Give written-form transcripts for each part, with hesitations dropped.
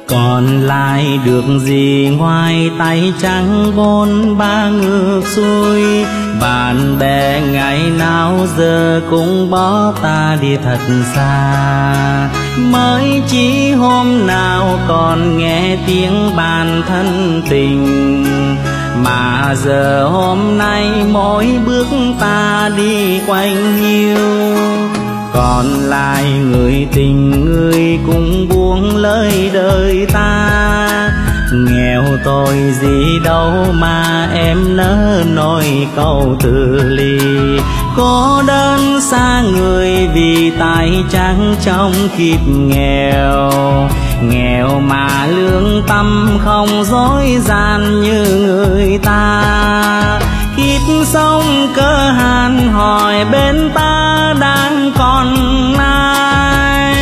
còn lại được gì ngoài tay trắng bôn ba ngược xuôi. Bạn bè ngày nào giờ cũng bỏ ta đi thật xa, mới chỉ hôm nào còn nghe tiếng bạn thân tình. Mà giờ hôm nay mỗi bước ta đi quanh hiu, còn lại người tình người cũng buông lời đời ta. Nghèo tôi gì đâu mà em nỡ nói câu từ ly, cô đơn xa người vì tay trắng trong kiếp nghèo. Nghèo mà lương tâm không dối gian như người ta, kiếp sống cơ hàn hỏi bên ta đang còn ai.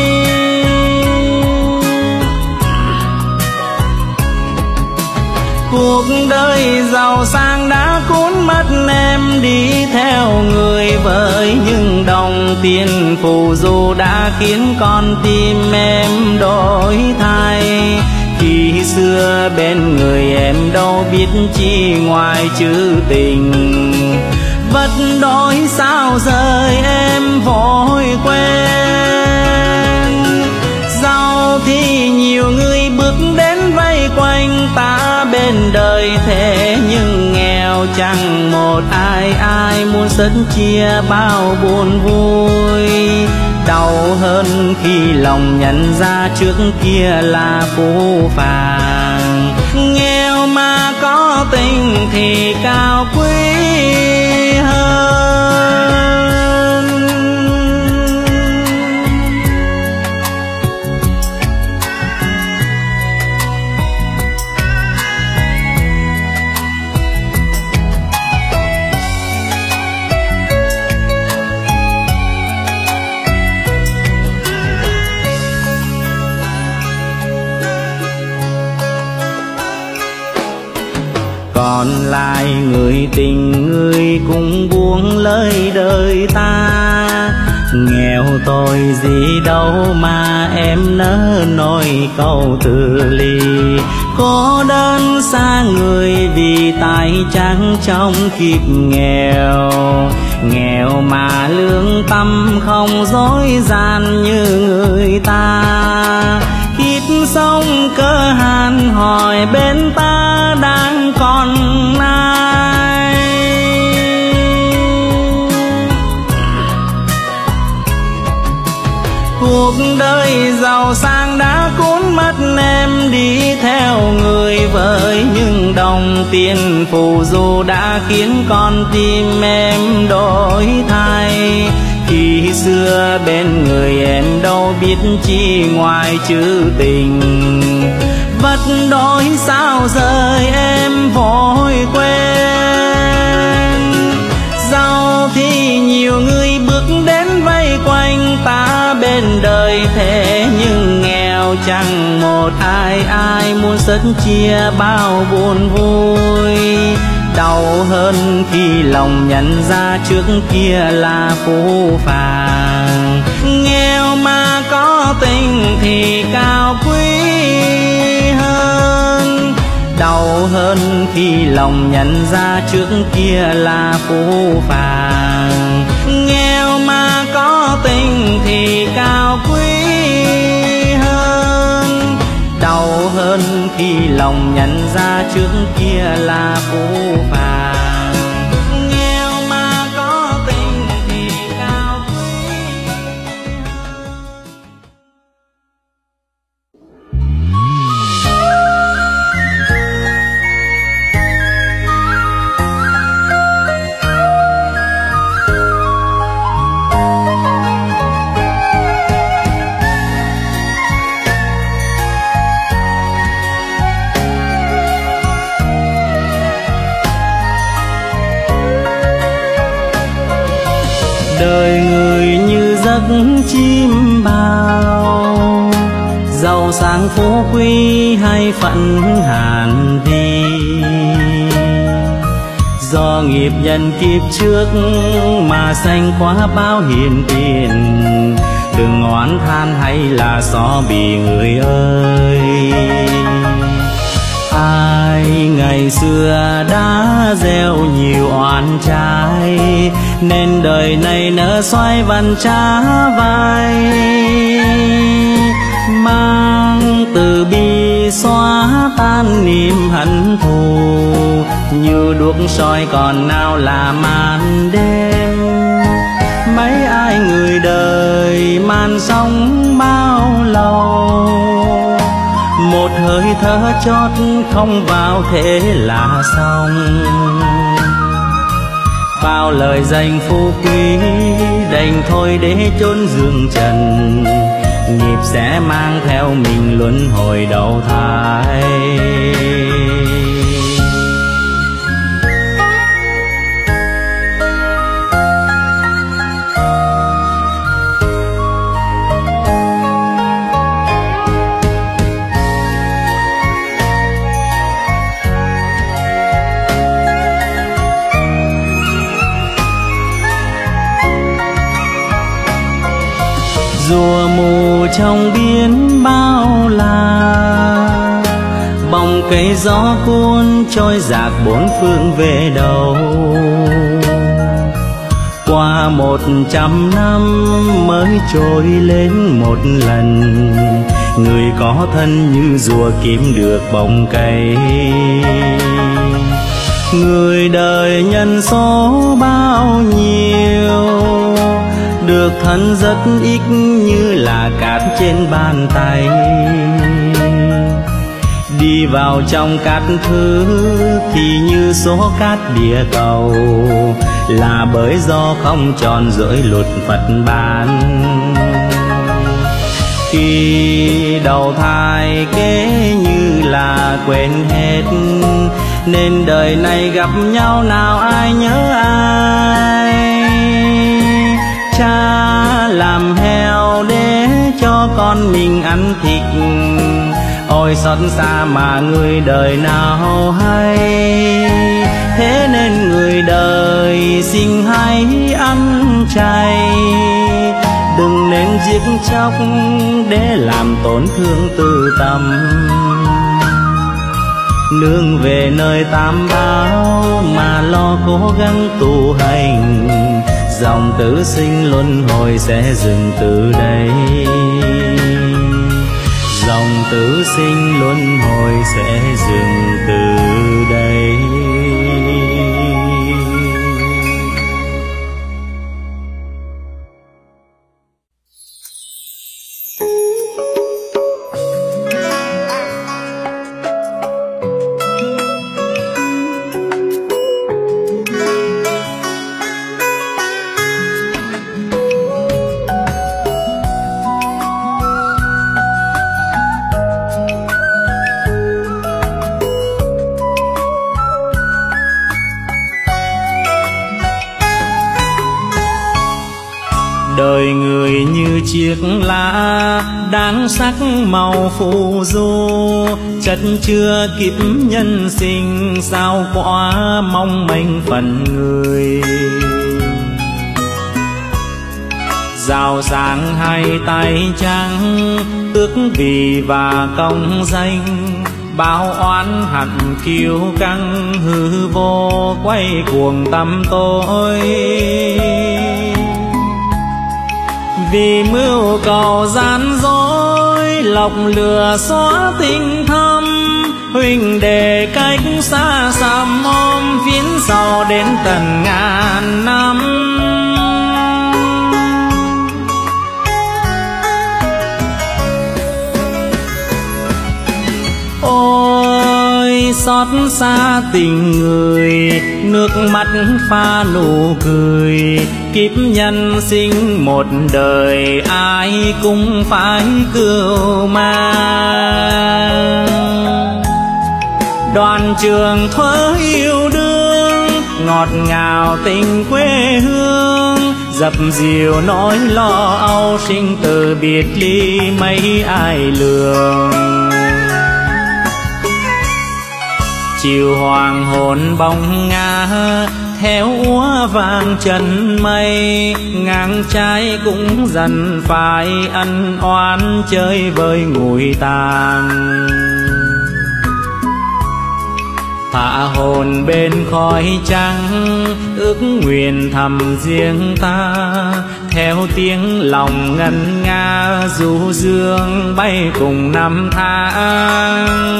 Cuộc đời giàu sang đã cuốn mất em đi theo người với những đồng tiền phù du đã khiến con tim em đổi thay. Khi xưa bên người em đâu biết chi ngoài chữ tình, vật đổi sao rời em vội quên. Giàu thì nhiều người bước đến vây quanh ta bên đời, thế nhưng nghèo chẳng một ai ai muốn sớm chia bao buồn vui. Đau hơn khi lòng nhận ra trước kia là phũ phàng, nghèo mà có tình thì cao quý hơn. Còn lại người tình người cũng buông lời đời ta. Nghèo tôi gì đâu mà em nỡ nói câu từ ly, cô đơn xa người vì tay trắng trong kiếp nghèo. Nghèo mà lương tâm không dối gian như người ta, kiếp sống cơ hàn hỏi bên ta đang còn ai. Cuộc đời giàu sang đã cuốn mất em đi theo người với những đồng tiền phù du đã khiến con tim em đổi thay. Khi xưa bên người em đâu biết chi ngoài chữ tình, vật đổi sao rời em vội quên. Giàu thì nhiều người bước đến vây quanh ta bên đời, thế nhưng nghèo chẳng một ai ai muốn sớm chia bao buồn vui. Đau hơn khi lòng nhận ra trước kia là phũ phàng, nghèo mà có tình thì cao quý hơn. Đau hơn khi lòng nhận ra trước kia là phũ phàng, nghèo mà có tình thì cao quý hơn. Đau hơn khi lòng nhận ra trước kia là phũ phàng, nghèo mà có tình thì cao quý hơn. Đời người như giấc chim bao, giàu sang phú quý hay phận hàn vi. Do nghiệp nhân kiếp trước mà sanh quá bao hiền tiền, đừng oán than hay là xó bì người ơi. Ai ngày xưa đã gieo nhiều oan trái, nên đời này nỡ xoay vần trả vai. Mang từ bi xóa tan niềm hận thù, như đuốc soi còn nào là màn đêm. Mấy ai người đời màn sóng bao lâu, một hơi thở chót không vào thế là xong. Bao lời danh phú quý đành thôi để chốn dương trần, nghiệp sẽ mang theo mình luân hồi đầu thai. Rùa mù trong biển bao la, bóng cây gió cuốn trôi dạt bốn phương về đâu. Qua 100 năm mới trôi lên một lần, người có thân như rùa kiếm được bóng cây. Người đời nhân số bao nhiêu, được thân rất ít như là cát trên bàn tay. Đi vào trong cát thứ thì như số cát địa cầu, là bởi do không tròn rỗi luật Phật ban. Khi đầu thai kế như là quên hết, nên đời này gặp nhau nào ai nhớ ai. Cha làm heo để cho con mình ăn thịt, ôi xót xa mà người đời nào hay. Thế nên người đời xin hãy ăn chay, đừng nên giết chóc để làm tổn thương tư tâm. Nương về nơi tam bảo mà lo cố gắng tu hành, dòng tử sinh luân hồi sẽ dừng từ đây. Dòng tử sinh luân hồi sẽ dừng từ đây. Đời người như chiếc lá đáng sắc màu phù du, chất chứa kiếp nhân sinh sao quá mong manh phần người. Giàu sang hay tay trắng, tước vị và công danh, bao oán hận kiêu căng hư vô quay cuồng tâm tôi. Vì mưu cầu gian dối, lọc lừa xóa tình thâm, huynh đệ cách xa xăm ôm phiến sau đến tận ngàn năm. Ôi xót xa tình người, nước mắt pha nụ cười. Kiếp nhân sinh một đời ai cũng phải cưu mang. Đoàn trường thuở yêu đương, ngọt ngào tình quê hương, dập dìu nỗi lo âu sinh từ biệt ly mấy ai lường. Chiều hoàng hôn bóng ngã, theo úa vàng trần mây. Ngang trái cũng dần phải ân oán chơi với ngụy tàn. Thả hồn bên khói trắng ước nguyện thầm riêng ta. Theo tiếng lòng ngân nga du dương bay cùng năm tháng.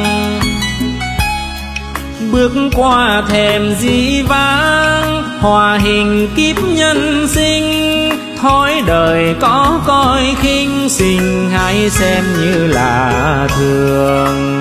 Bước qua thềm dĩ vãng hòa hình kiếp nhân sinh. Thói đời có coi khinh sinh hãy xem như là thường.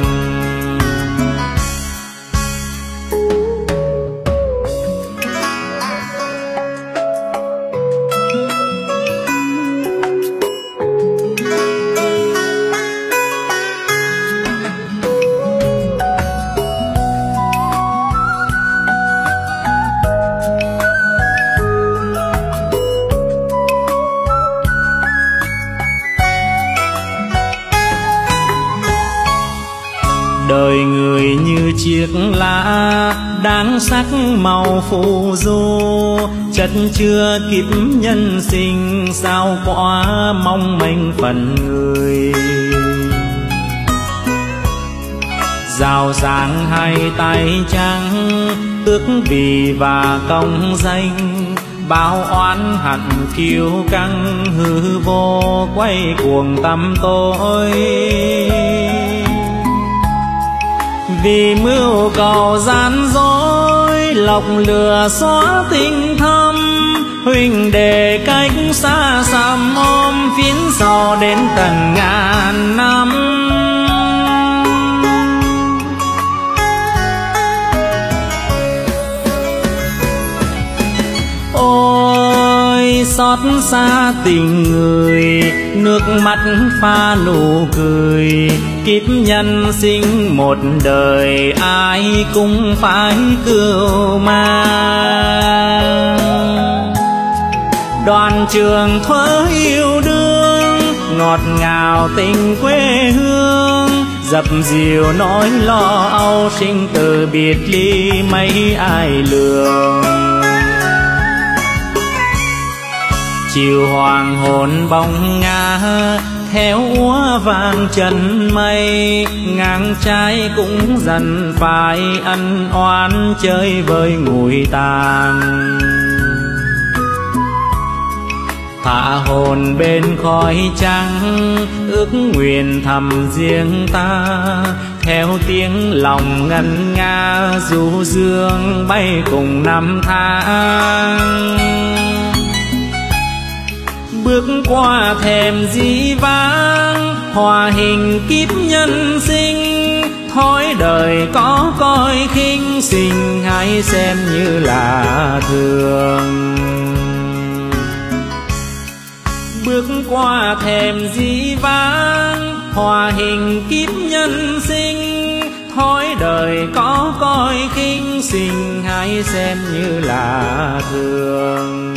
Đời người như chiếc lá đáng sắc màu phù du. Chất chứa kiếp nhân sinh sao quá mong manh phần người. Giàu sang hay tay trắng ước vì và công danh. Bao oán hận kiêu căng hư vô quay cuồng tăm tối. Vì mưu cầu gian dối lọc lừa xóa tình thâm. Huynh đệ cách xa xăm ôm phiến sau đến tận ngàn năm. Ôi xót xa tình người nước mắt pha nụ cười. Kiếp nhân sinh một đời ai cũng phải cưu mang. Đoàn trường thuở yêu đương ngọt ngào tình quê hương. Dập dìu nỗi lo âu sinh từ biệt ly mấy ai lường. Chiều hoàng hôn bóng ngã theo úa vàng trần mây. Ngang trái cũng dần phải ân oán chơi với ngụy tàn. Thả hồn bên khói trắng ước nguyện thầm riêng ta. Theo tiếng lòng ngân nga du dương bay cùng năm tháng. Bước qua thềm dĩ vãng hòa hình kiếp nhân sinh. Thói đời có coi khinh sinh hãy xem như là thường. Bước qua thềm dĩ vãng hòa hình kiếp nhân sinh. Thói đời có coi khinh sinh hãy xem như là thường.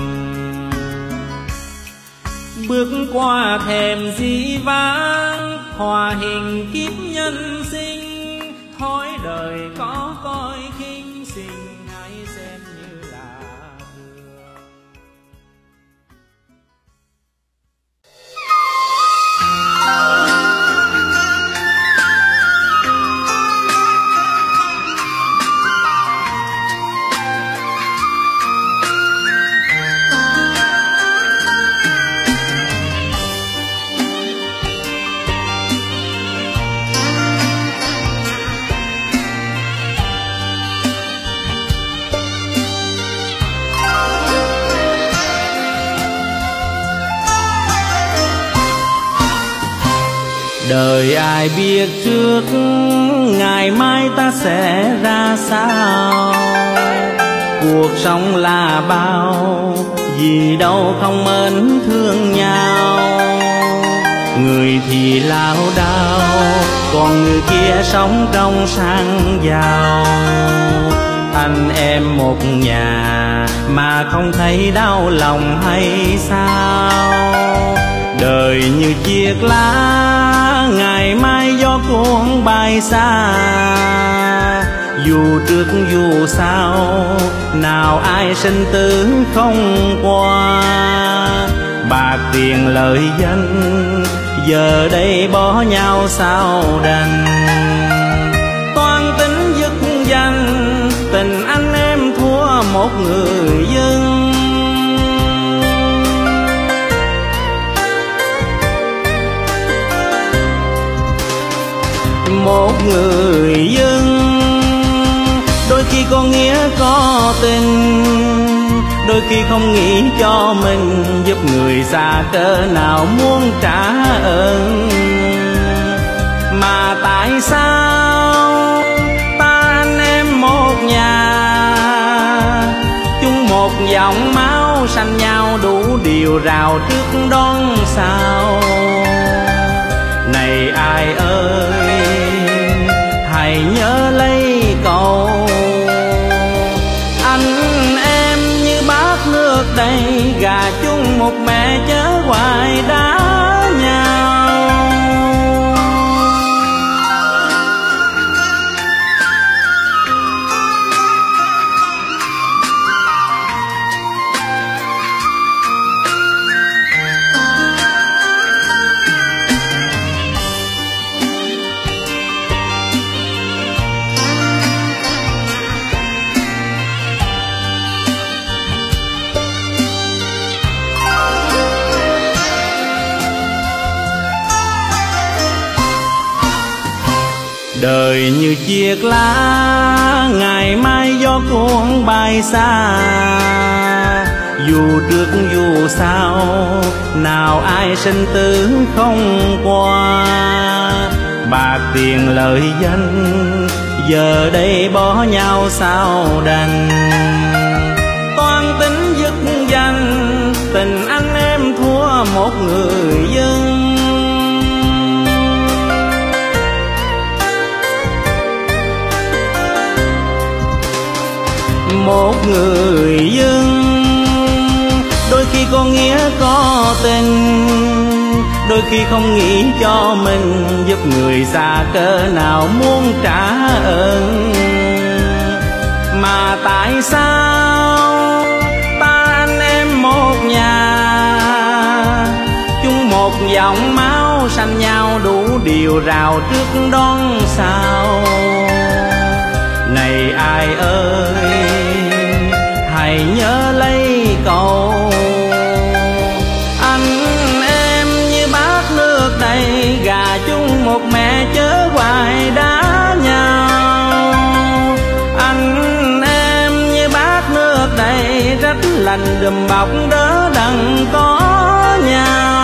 Bước qua thềm dĩ vãng hòa hình kiếp nhân sinh. Thói đời có coi khinh sinh hãy xem như là thường. Đời ai biết trước ngày mai ta sẽ ra sao. Cuộc sống là bao gì đâu không mến thương nhau. Người thì lao đao còn người kia sống trong sang giàu. Anh em một nhà mà không thấy đau lòng hay sao. Đời như chiếc lá ngày mai gió cuốn bay xa. dù trước dù sau, nào ai sinh tử không qua. Bạc tiền lợi danh, giờ đây bỏ nhau sao đành. Toan tính dứt danh, tình anh em thua một người dân. Một người dân đôi khi có nghĩa có tình, đôi khi không nghĩ cho mình, giúp người xa cỡ nào muốn trả ơn. Mà tại sao ta anh em một nhà, chung một dòng máu sanh nhau, đủ điều rào trước đón sau. Này ai ơi, hãy nhớ lấy câu anh em như bát nước đầy, gà chung một mẹ chớ hoài đá nhau. Đời như chiếc lá, ngày mai gió cuốn bay xa. Dù trước dù sau, nào ai sinh tử không qua. Bạc tiền lợi danh, giờ đây bỏ nhau sao đành. Toan tính dứt danh, tình anh em thua một người dân. Một người dân đôi khi có nghĩa có tình, đôi khi không nghĩ cho mình, giúp người xa cỡ nào muốn trả ơn. Mà tại sao ta anh em một nhà, chung một dòng máu sanh nhau, đủ điều rào trước đón sau. Này ai ơi, hãy nhớ lấy câu anh em như bát nước đầy, gà chung một mẹ chớ hoài đá nhau. Anh em như bát nước đầy, rất lành đùm bọc đỡ đặng có nhau.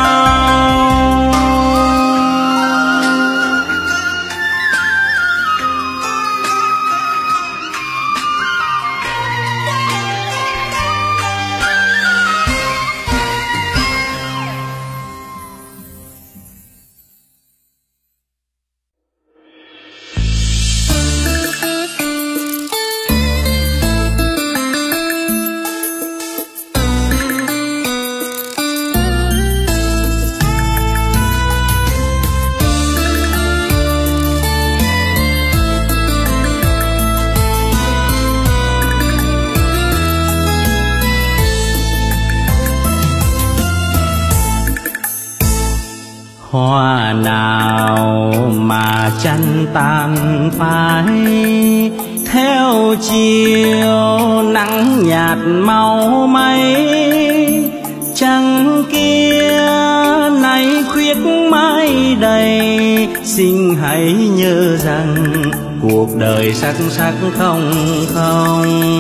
Hoa nào mà tranh tàn phai, theo chiều nắng nhạt màu mây. Trăng kia nay khuyết mái đầy, xin hãy nhớ rằng cuộc đời sắc sắc không không.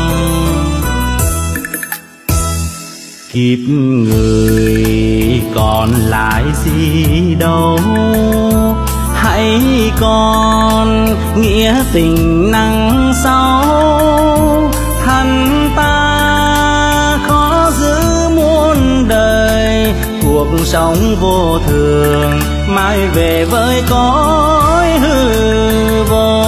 Kiếp người còn lại gì đâu, hãy còn nghĩa tình nắng sau. Thân ta khó giữ muôn đời, cuộc sống vô thường mãi về với cõi hư vô.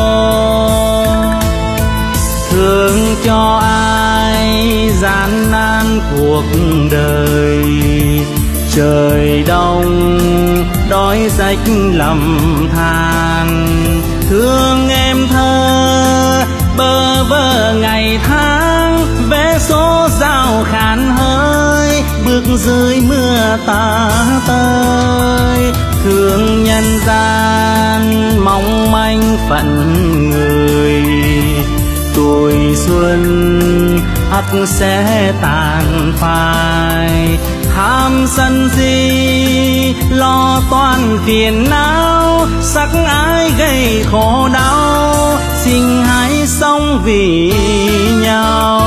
Thương cho ai gian nan cuộc đời, trời đông đói rách lầm than. Thương em thơ bơ vơ ngày tháng, vé số giao khàn hơi bước dưới mưa tà tơi. Thương nhân gian mong manh phận người, tuổi xuân ắt sẽ tàn phai. Tham sân si lo toan phiền não, sắc ái gây khổ đau, xin hãy sống vì nhau.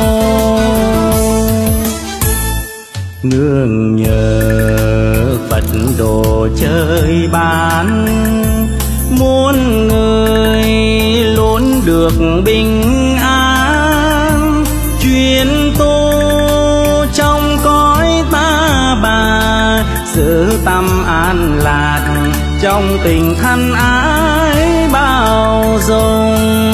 Nương nhờ Phật độ chơi ban, muôn người luôn được bình an. Chuyên tu trong cõi ta bà, giữ tâm an lạc trong tình thân ái bao dung.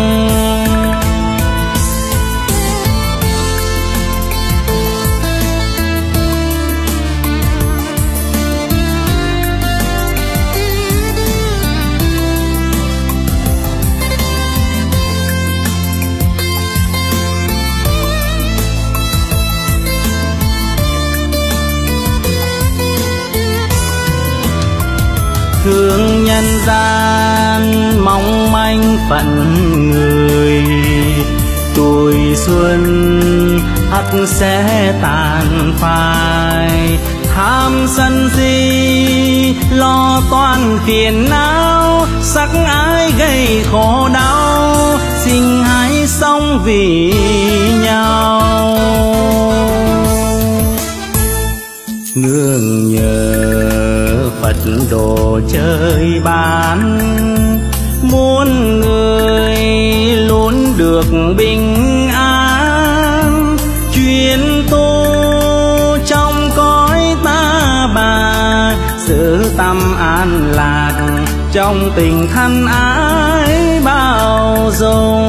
Thương nhân gian mong manh phận người, tuổi xuân ắt sẽ tàn phai. Tham sân si lo toan phiền não, sắc ái gây khổ đau, xin hãy sống vì nhau. Nương nhờ Phật độ chơi ban, muôn người luôn được bình an. Chuyên tu trong cõi ta bà, giữ tâm an lạc trong tình thân ái bao dung.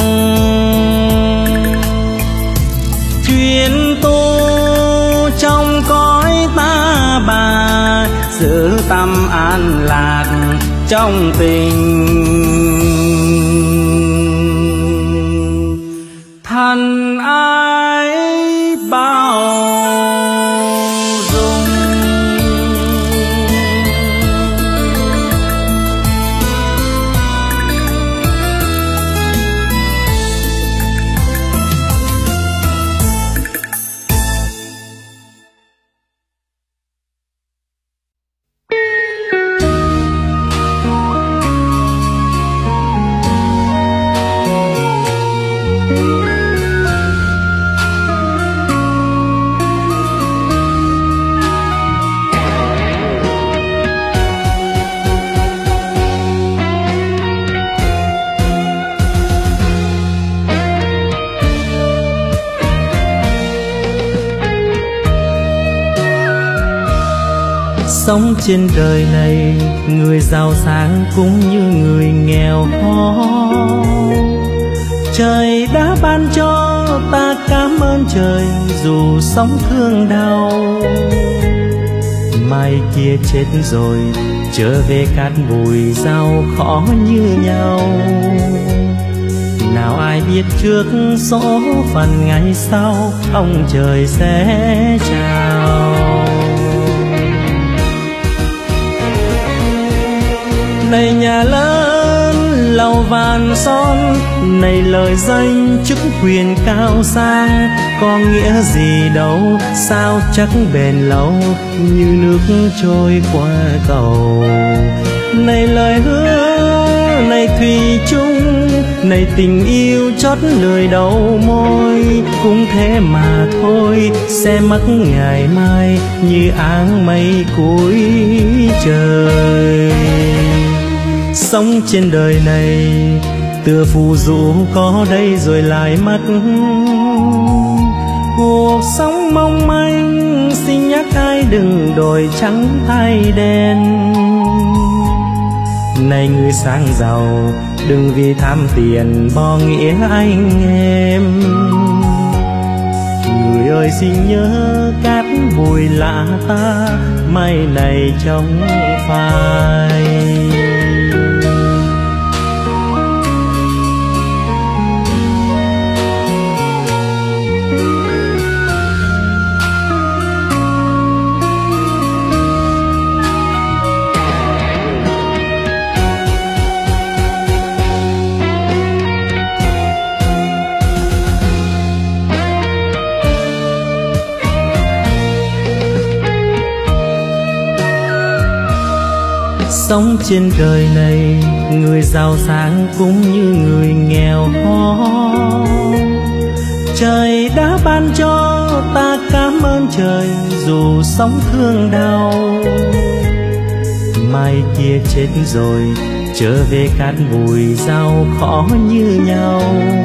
Chuyên tu trong cõi ta bà, giữ tâm an lạc trong tình thân ái bao dung. Sống trên đời này, người giàu sang cũng như người nghèo khó. Trời đã ban cho ta cảm ơn trời, dù sống thương đau. Mai kia chết rồi, trở về cát bụi giàu khó như nhau. Nào ai biết trước số phận ngày sau, ông trời sẽ chào. Này nhà lớn lầu vàn son, này lời danh chức quyền cao sang, có nghĩa gì đâu sao chắc bền lâu, như nước trôi qua cầu. Này lời hứa, này thủy chung, này tình yêu chót lời đầu môi, cũng thế mà thôi, sẽ mất ngày mai như áng mây cuối trời. Sống trên đời này tựa phù du có đây rồi lại mất. Cuộc sống mong manh xin nhắc ai đừng đổi trắng thay đen. Này người sang giàu đừng vì tham tiền bỏ nghĩa anh em. Người Người ơi xin nhớ cát bụi lạ ta, mai này trong phai. Sống trên đời này, người giàu sang cũng như người nghèo khó. Trời đã ban cho ta cảm ơn trời, dù sống thương đau. Mai kia chết rồi, trở về cát bụi giàu khó như nhau.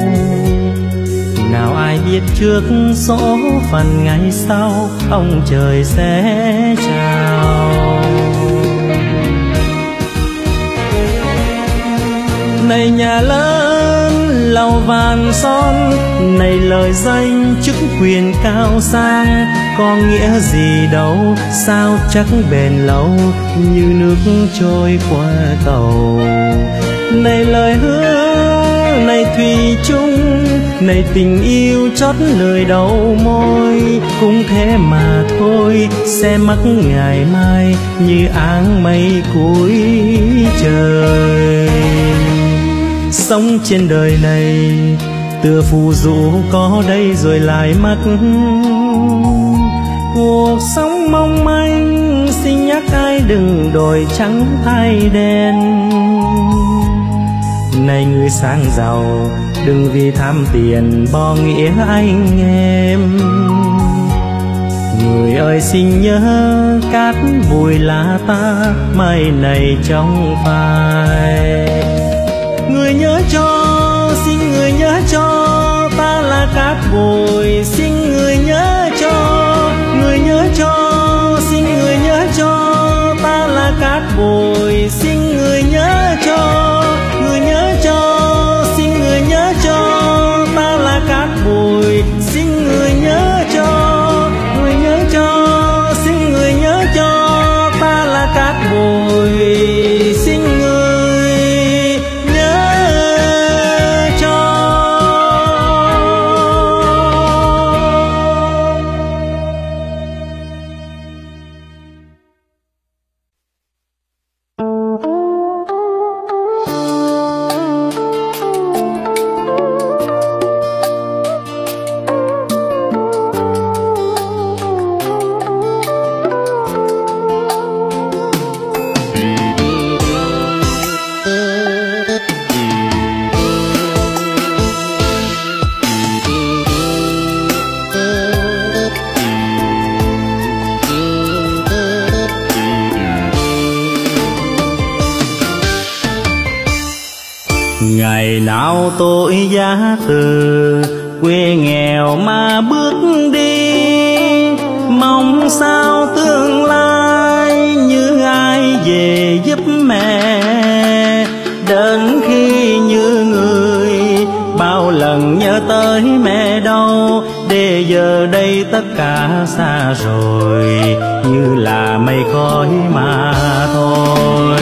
Nào ai biết trước số phận ngày sau, ông trời sẽ chào. Này nhà lớn lầu vàng son, này lời danh chức quyền cao sang, có nghĩa gì đâu sao chắc bền lâu như nước trôi qua cầu. Này lời hứa, này thủy chung, này tình yêu chót lời đầu môi, cũng thế mà thôi sẽ mất ngày mai như áng mây cuối trời. Sống trên đời này tựa phù du có đây rồi lại mất. Cuộc sống mong manh xin nhắc ai đừng đổi trắng thay đen. Này người sang giàu đừng vì tham tiền bỏ nghĩa anh em. Người ơi xin nhớ cát bụi là ta, mai này trong phai. Người nhớ cho, xin người nhớ cho, ta là cát bụi, xin người nhớ cho. Người nhớ cho, xin người nhớ cho, ta là cát bụi, xin người nhớ cho. Người nhớ cho, xin người nhớ cho, ta là cát bụi, xin người nhớ cho. Người nhớ cho, xin người nhớ cho, ta là cát bụi, xin người. Ngày nào tôi giá từ quê nghèo mà bước đi, mong sao tương lai như ai về giúp mẹ. Đến khi như người bao lần nhớ tới mẹ đâu, để giờ đây tất cả xa rồi như là mây khói mà thôi.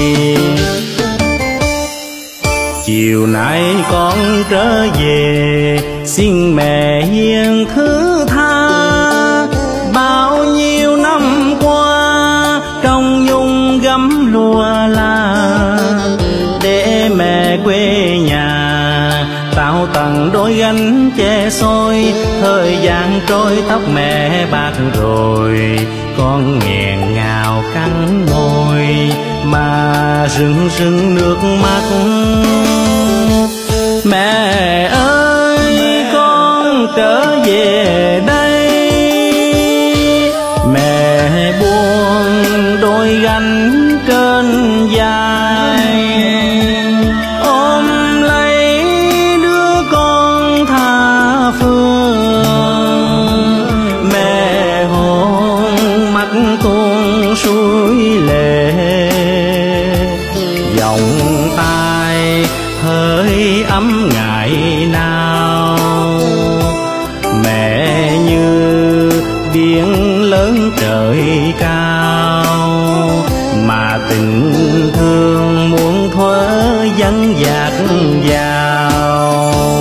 Chiều nay con trở về xin mẹ hiền thứ tha, bao nhiêu năm qua trong nhung gấm lúa la. Để mẹ quê nhà tạo tầng đôi gánh che xôi, thời gian trôi tóc mẹ bạc rồi, con nghẹn ngào cắn môi mà rưng rưng nước mắt. Mẹ ơi con trở về đây, mẹ buông đôi gánh trên vai, ôm lấy đứa con tha phương. Mẹ hôn mắt tuôn suối lệ, vòng tay hơi ấm ngày nào. Mẹ như mà tình thương muôn thuở vẫn dạt vào.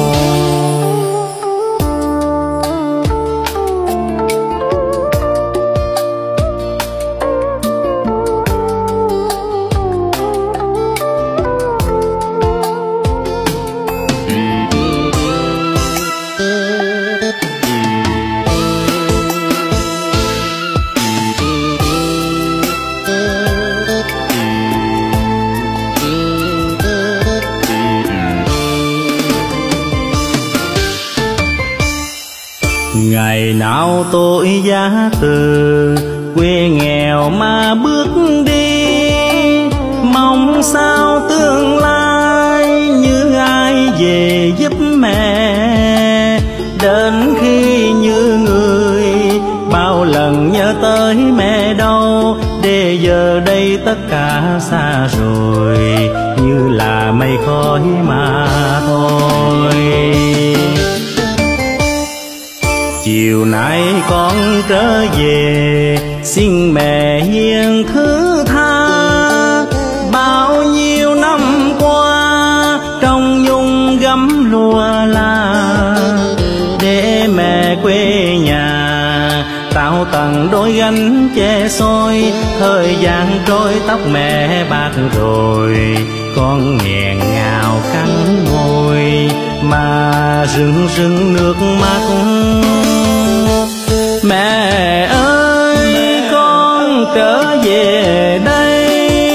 Ngày nào tôi giá từ quê nghèo mà bước đi, mong sao tương lai như ai về giúp mẹ. Đến khi như người bao lần nhớ tới mẹ đâu, để giờ đây tất cả xa rồi, như là mây khói mà thôi. Chiều nay con trở về, xin mẹ hiền thứ tha. Bao nhiêu năm qua trong nhung gấm lúa la, để mẹ quê nhà tạo tầng đôi gánh che xôi. Thời gian trôi tóc mẹ bạc rồi, con nghẹn ngào cắn môi mà rưng rưng nước mắt. Mẹ ơi con trở về đây,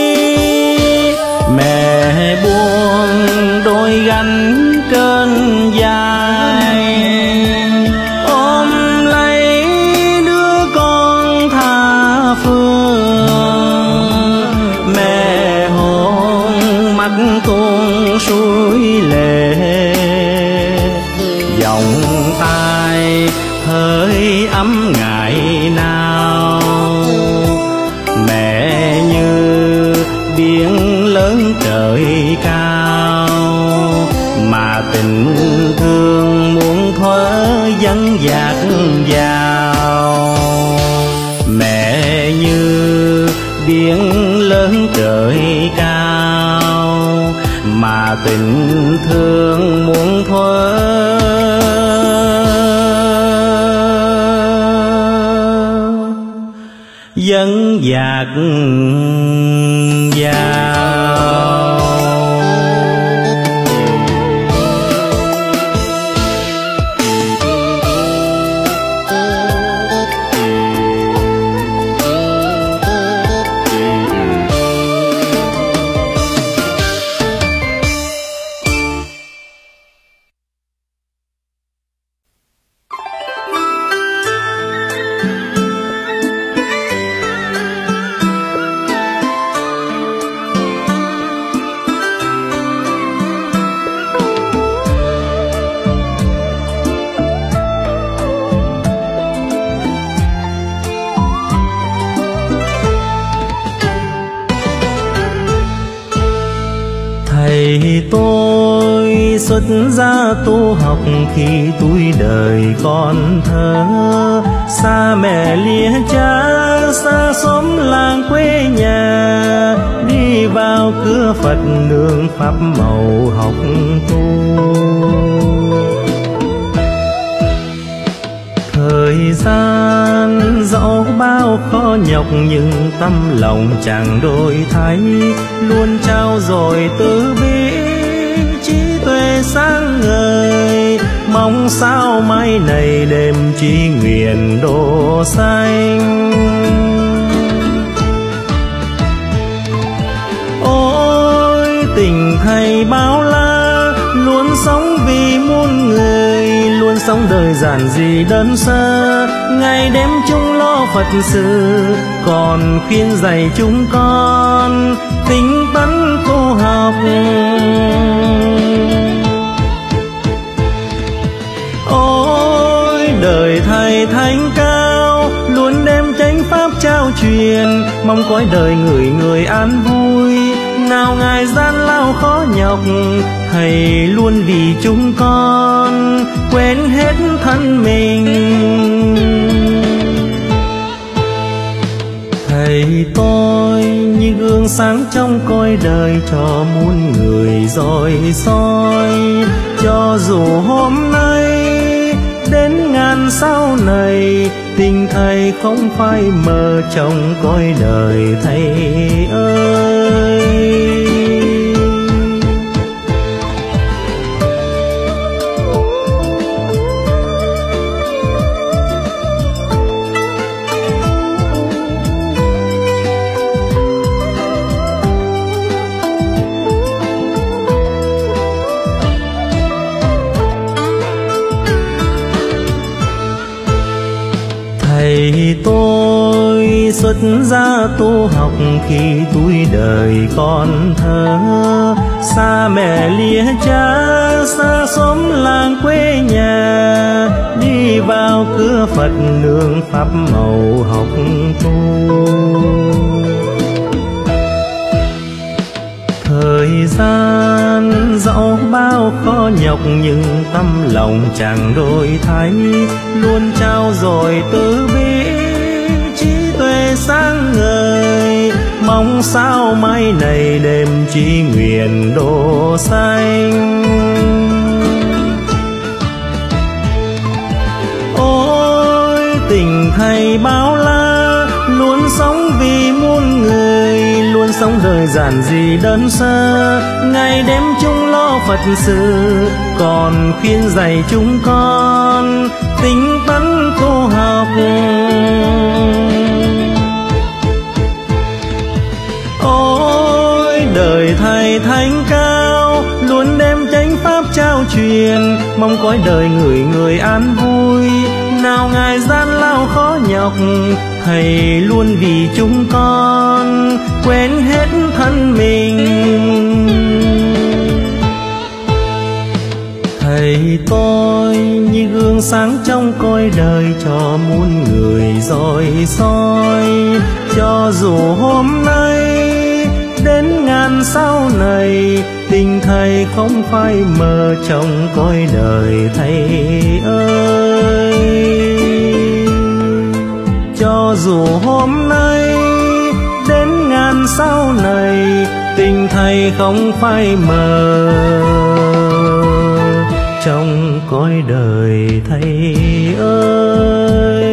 mẹ buông đôi gánh trên vai, ôm lấy đứa con tha phương. Mẹ hôn mắt tuôn suối lệ, vòng tay hơi ấm ngày nào. Mẹ như biển lớn trời cao, mà tình thương muôn thuở vẫn dạt vào. Mẹ như biển lớn trời cao, mà tình thương muôn thuở vẫn dạt vào. Thầy tôi xuất gia tu học khi tuổi đời còn thơ, xa mẹ lìa cha xa xóm làng quê nhà, đi vào cửa Phật nương pháp màu học tu. Thời gian dẫu bao khó nhọc nhưng tâm lòng chẳng đổi thay, luôn trao dồi từ bi trí tuệ sáng ngời, mong sao mai này đêm chí nguyện độ xanh. Ôi tình thầy bao la, luôn sống vì muôn người, luôn sống đời giản dị đơn sơ, ngày đêm chung lo Phật sự, còn khuyên dạy chúng con tinh tấn tu học. Ôi đời thầy thánh cao, luôn đem chánh pháp trao truyền, mong cõi đời người người an vui, nào ngài gian lao khó nhọc, thầy luôn vì chúng con quên hết thân mình. Thầy tôi như gương gương sáng trong cõi đời cho muôn người dõi soi. Cho dù hôm nay đến ngàn sau này, tình thầy không phai mờ trong cõi đời thầy ơi. Thầy tôi xuất gia tu học khi tuổi đời còn thơ, xa mẹ lìa cha, xa xóm làng quê nhà, đi vào cửa Phật nương pháp màu học tu. Thời gian dẫu bao khó nhọc nhưng tâm lòng chẳng đổi thay, luôn trao dồi từ bi trí tuệ sáng ngời, mong sao mai này đêm chí nguyện độ xanh. Ôi tình thầy bao la, luôn sống vì muôn người, luôn sống đời giản dị đơn sơ, ngày đêm chung lo Phật sự, còn khuyên dạy chúng con tinh tấn tu học. Ôi đời thầy thánh cao, luôn đem chánh pháp trao truyền, mong cõi đời người người an vui, nào ngài gian lao khó nhọc, thầy luôn vì chúng con quên hết thân mình. Thầy tôi như gương sáng trong cõi đời cho muôn người dõi soi. Cho dù hôm nay đến ngàn sau này, tình thầy không phai mờ trong cõi đời thầy ơi. Cho dù hôm nay đến ngàn sau này, tình thầy không phai mờ trong cõi đời thầy ơi.